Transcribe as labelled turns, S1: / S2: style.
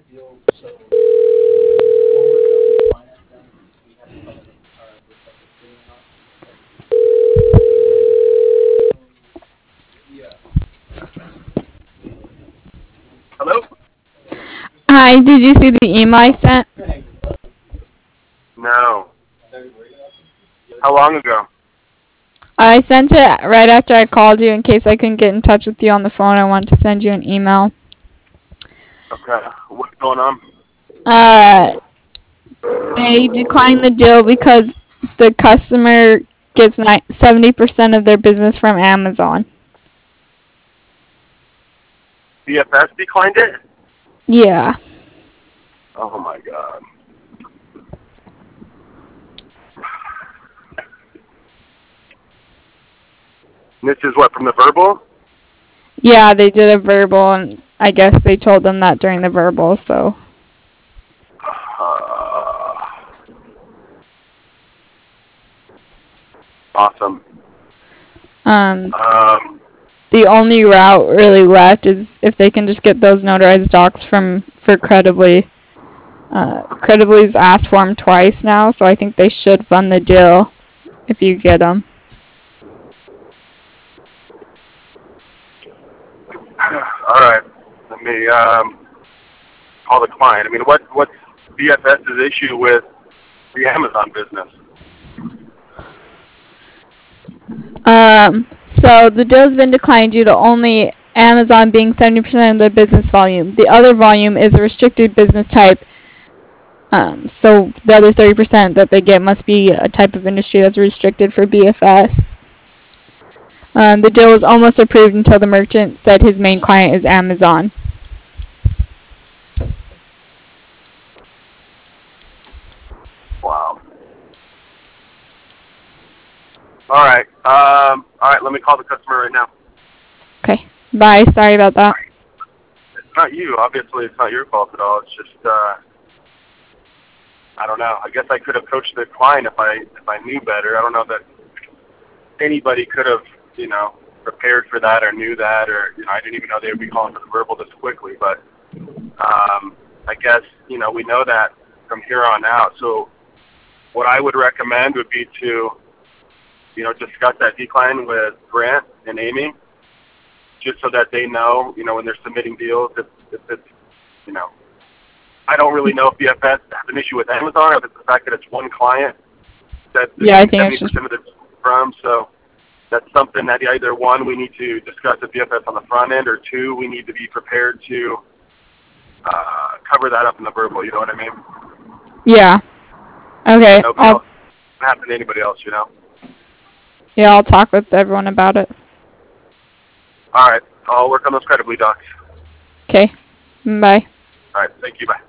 S1: Hello?
S2: Hi, did you see the email I sent?
S1: No. How long ago?
S2: I sent it right after I called you in case I couldn't get in touch with you on the phone. I wanted to send you an email.
S1: Okay. What's going on?
S2: Uh, they declined the deal because the customer gets 70% of their business from Amazon.
S1: BFS declined it?
S2: Yeah.
S1: Oh my god. And this is what, from the verbal?
S2: Yeah, they did a verbal, and I guess they told them that during the verbal, so.
S1: Awesome.
S2: The only route really left is if they can just get those notarized docs for Credibly. Credibly's asked for them twice now, so I think they should fund the deal if you get them.
S1: Alright. Let me call the client. I mean, what's BFS's issue with the Amazon business?
S2: So the deal's been declined due to only Amazon being 70% of the business volume. The other volume is a restricted business type. So the other 30% that they get must be a type of industry that's restricted for BFS. The deal was almost approved until the merchant said his main client is Amazon.
S1: Wow. Alright. Alright, let me call the customer right now.
S2: Okay. Bye. Sorry about that.
S1: It's not you. Obviously, it's not your fault at all. It's just, I don't know. I guess I could have coached the client if I knew better. I don't know that anybody could have, prepared for that or knew that, or I didn't even know they would be calling for the verbal this quickly. But I guess we know that from here on out. So what I would recommend would be to discuss that decline with Grant and Amy, just so that they know when they're submitting deals if it's I don't really know if BFS has an issue with Amazon or if it's the fact that it's one client that
S2: Yeah, I think
S1: 70%
S2: it's just
S1: of it's from. So that's something that either one, we need to discuss with BFS on the front end, or two, we need to be prepared to cover that up in the verbal. You know what I mean?
S2: yeah. Okay.
S1: Nobody else. It happen to anybody else,
S2: Yeah, I'll talk with everyone about it.
S1: All right. I'll work on those Credibly docs.
S2: Okay. Bye.
S1: All right. Thank you. Bye.